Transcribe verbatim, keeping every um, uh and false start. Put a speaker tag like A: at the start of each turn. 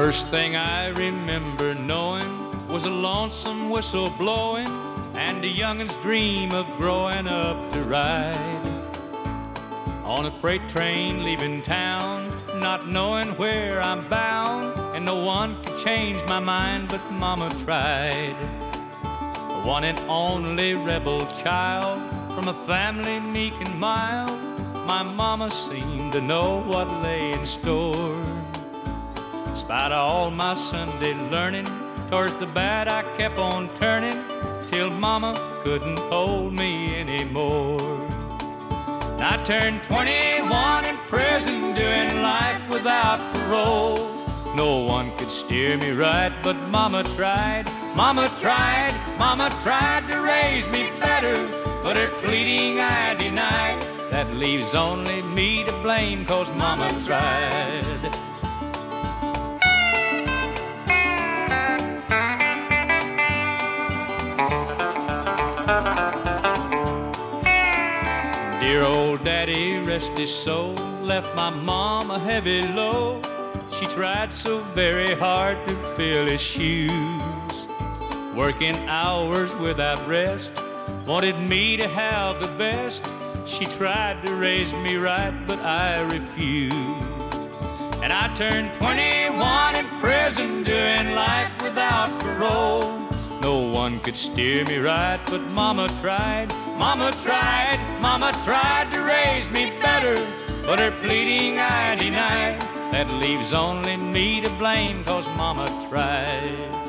A: First thing I remember knowing was a lonesome whistle blowing and a youngin's dream of growing up to ride on a freight train leaving town, not knowing where I'm bound, and no one could change my mind but Mama tried. The one and only rebel child from a family meek and mild, my mama seemed to know what lay in store. In spite of all my Sunday learning, towards the bad I kept on turning, till Mama couldn't hold me anymore. I turned twenty-one in prison, doing life without parole. No one could steer me right, but Mama tried, Mama tried, Mama tried to raise me better, but her pleading I denied. That leaves only me to blame, 'cause Mama tried. Dear old daddy, rest his soul, left my mom a heavy load. She tried so very hard to fill his shoes, working hours without rest, wanted me to have the best. She tried to raise me right, but I refused. And I turned twenty-one in prison, doing life without parole. No one could steer me right, but Mama tried, Mama tried, Mama tried to raise me better, but her pleading I denied. That leaves only me to blame, 'cause Mama tried.